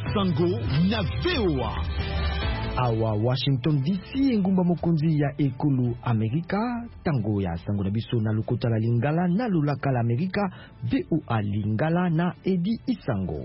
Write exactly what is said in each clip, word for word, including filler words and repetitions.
Sango na V O A. Awa Washington D C engumba mokonzi ya ekolo Amerika tango ya sango na biso na lokota la lingala na lulaka la Amerika V O A lingala na Edi Isango.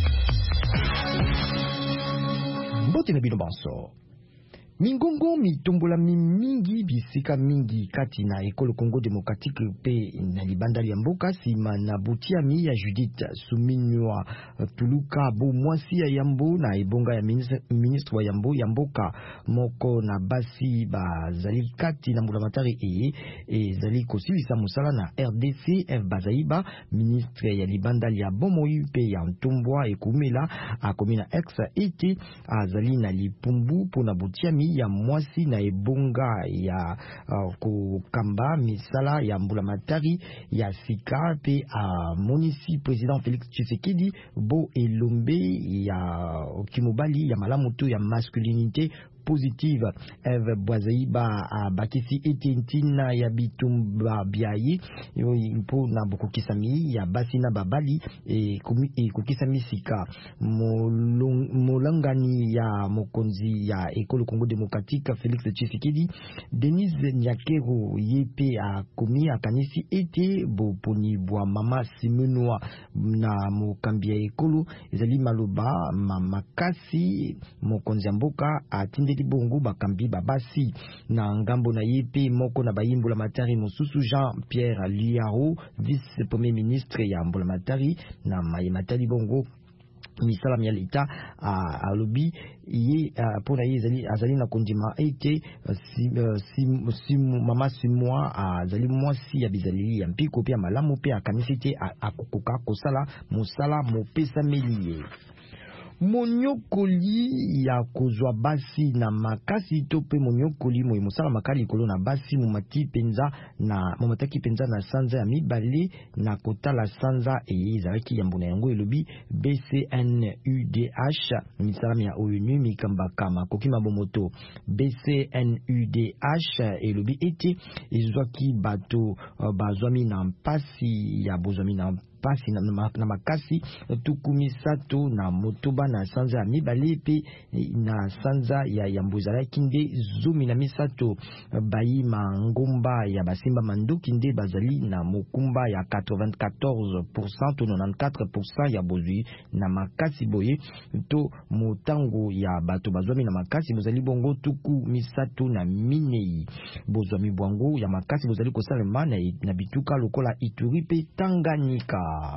Mbote na bino banso. Mingongo mitombola mingi bisika mingi kati na ekolo Congo Democratique pe na libandali ya mboka sima na butiami ya Judith Suminwa Tuluka bo mwasi ya Yambo na ebonga ya ministre wa Yambo ya mboka moko na basi bazali kati na mbulamatari e ezali kosilisa musala na R D C F Bazaiba ministre ya libandali ya Bomoi pe ya Ntombwa ekumela akomina ex ete azali na lipumbu pona butiami ya mwasi na ebonga ya uh, kukamba misala ya mbulamatari ya sika pe a uh, monisi president Félix Tshisekedi bo elombe ya kimobali ya malamuto ya masculinité positive. Eve Bwazaiba bakisi etintina ya bitumba biayi mpo na bukukisami ya basi na babali e, kumi, e kukisami sika molangani ya mokonzi ya ekolo Congo Democratique Félix Tshisekedi Denise Nyakero yepe a komi akanisi ete boponi bwa mama Simenwa na mokambi ya ekolo ezali maloba mamakasi mokonzi ya mboka atinde bongo bakambi babasi na ngambo na yepe moko na bayimbula matari mosusu Jean Pierre Liaro vice premier ministre ya mbola matari na mayematali bongo misala ya leta a lobi ye pona ye azali azali na kondima ete si, si, si mama simwa azali mwasi ya bizali ya mpiko pia malamu pia akanisite akokoka kosala musala mopesa melie monyokoli ya kozwa basi na makasi to pe monyokoli moye mosala makali kolo na basi mumati penza na momataki penza na sanza ya mibale na kotala sanza e ezalaki ya mbona yango elobi B C N U D H misala ya O N U mikamba kama kokima bomoto B C N U D H elobi ete ezwaki bato uh, bazwami na mpasi ya bozwami na pasi na, na, na makasi tukumi sato na motoba na sanza ya mibale pe na sanza ya yambuzala kinde zumi na misato bayi mangomba ya basimba manduki nde bazali na mokumba ya quatre-vingt-quatorze pour cent to quatre-vingt-quatorze pour cent ya bozwi na makasi boye to motango ya bato bazwami na makasi bozali bongo tuku misato na minei bozwami bwango ya makasi bozali kosalema na, na bituka lokola Ituri pe Tanganyika.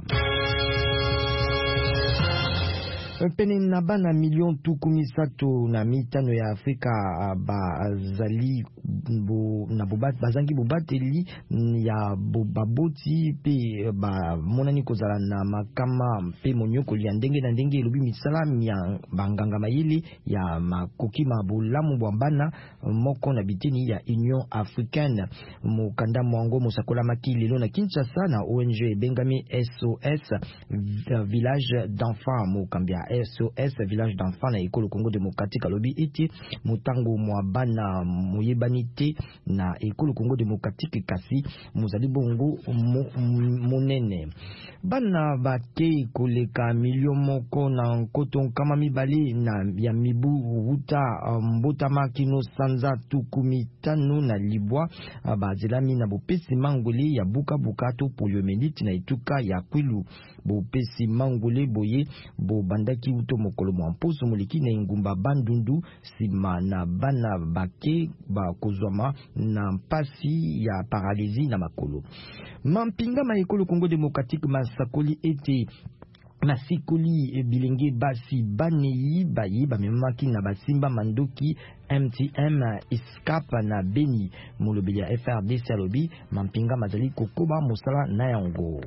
Pene na bana milion tuku misato na mitano ya Afrika bazali bo, na bobat, bazangi bobateli ya baboti pe ba monani kozala na makama pe monyoko ya ndenge na ndenge elobi misala ya banganga mayele ya makoki mabolamu bwambana moko na biteni ya Union Africaine mukanda mwango musakola makili na Kinshasa na O N G Bengami S O S village d'enfants mukambia S O S village d'enfants na ekolo Congo Democratique alobi ete mutango mwa bana moyebanite na ekolo Congo Democratique kasi muzali bongo monene bana bake koleka milion moko na nkoto kama mibale na ya mibu wuta mbota makino sanza tukumi tano na libwa bazelami na bopesi mangole ya buka bukato poliomelite na ituka ya kwilu bopesi mangole boye bo bandaki uto mokolo mwa mposo moliki na ingumba bandundu sima na bana bake bakozwama na mpasi ya paralizi na makolo mampinga ma ekolo Congo Democratique masakoli ete nasikoli bilenge basi baneyi bayi bamemaki na basimba mandoki M T M Iskap na Beni molobeli ya F R D C alobi mampinga mazali kokoba mosala na yango.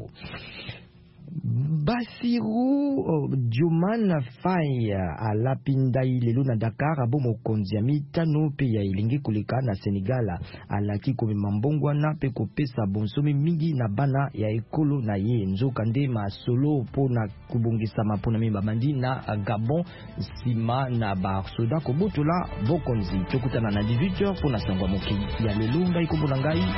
Basiru uh, Dioman Faye a lapindai lelo na Dakar abo mokonzi ya mitano pe ya ilenge koleka na Senegal alaki komema mbongwana pe kopesa bonsomi mingi na bana ya ekolo na ye nzoka nde masolo po na kubongisa mapona mimba mandi na Gabon sima na Barsoda kobotola bokonzi tokutana na dix-huit heures po na sangwa moki ya lelo ngai kombola ngai